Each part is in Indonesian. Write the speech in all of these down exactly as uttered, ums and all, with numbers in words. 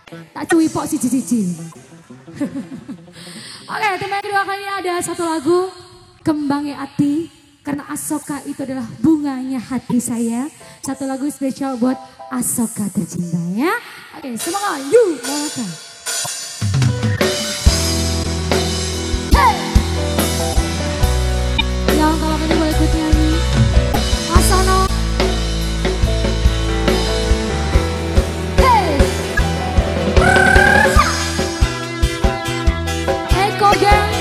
Tak cuy pok siji-siji. Oke, tema yang kedua kali ini ada satu lagu Kembangnya Ati. Karena Asoka itu adalah bunganya hati saya. Satu lagu spesial buat Asoka tercinta ya. Oke, semangat, yuk mulakan. Hey! Yang kalau ini boleh ikut nyanyi. Asono. Hey! Eko Gang.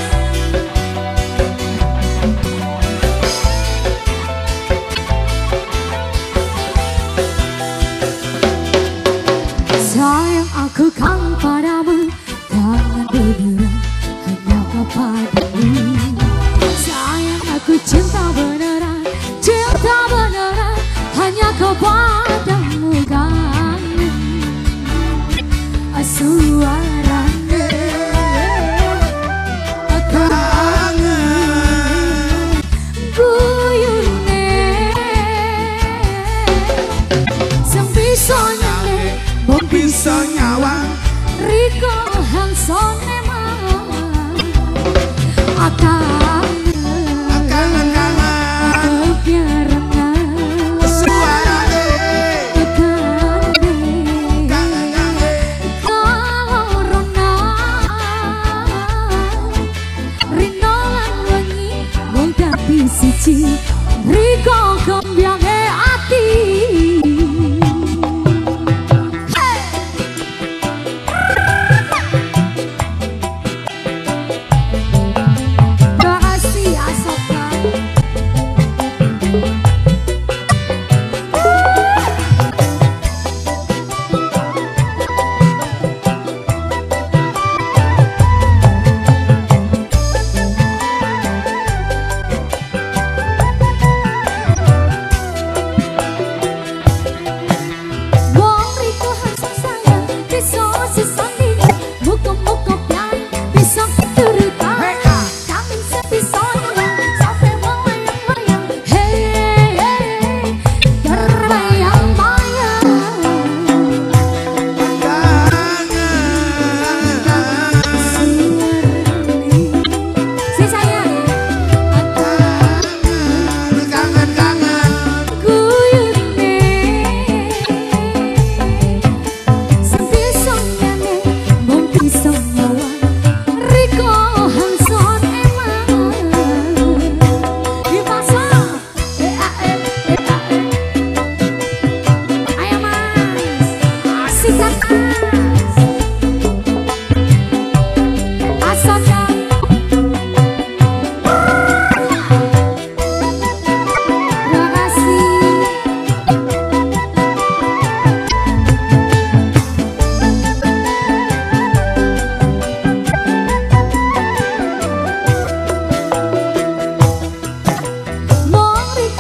Sayang aku kan padamu, tangan beneran hanya kepadamu. Sayang aku cinta beneran, cinta beneran hanya kepadamu kan. Suaranya kangen, guyune sempisanya Bom bisa nyawang Riko Hansone mang akan kangen kangen biarangan suarane kangen kangen kalau rona rinolan wengi mung dadi siji Riko kembyange ati.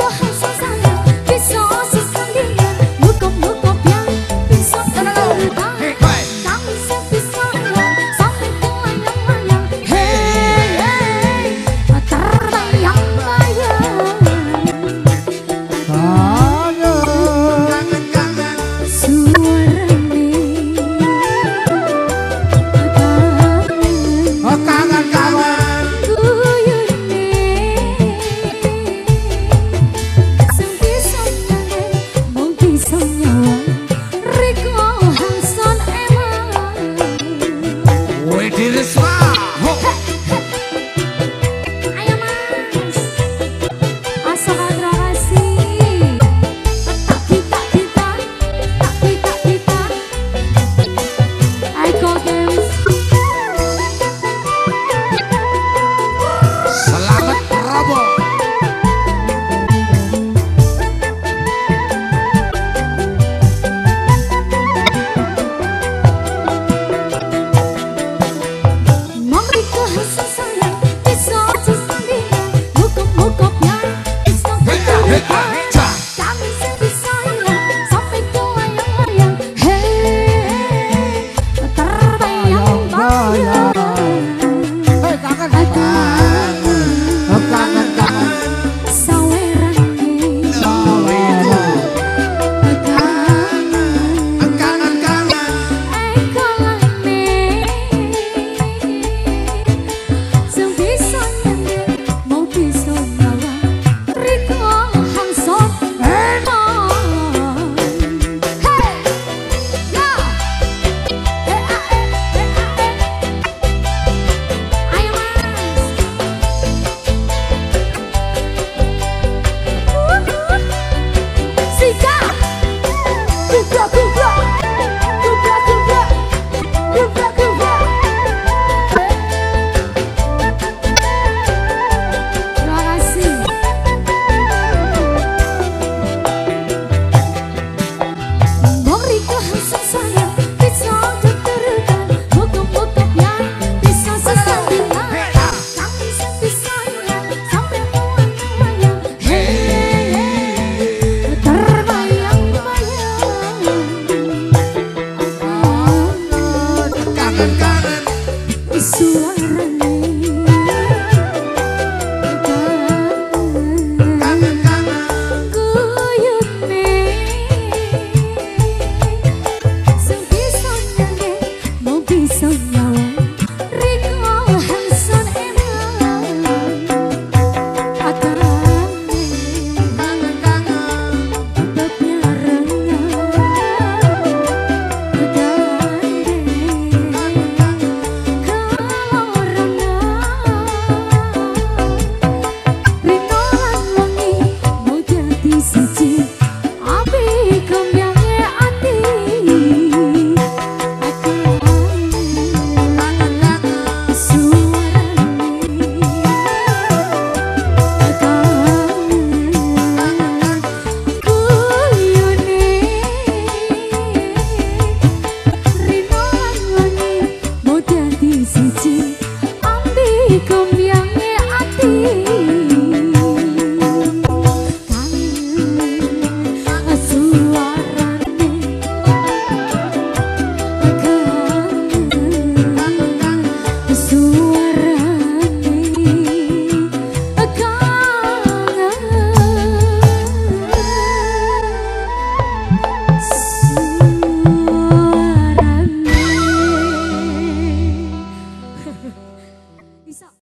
Bye. kangen-kangen suarane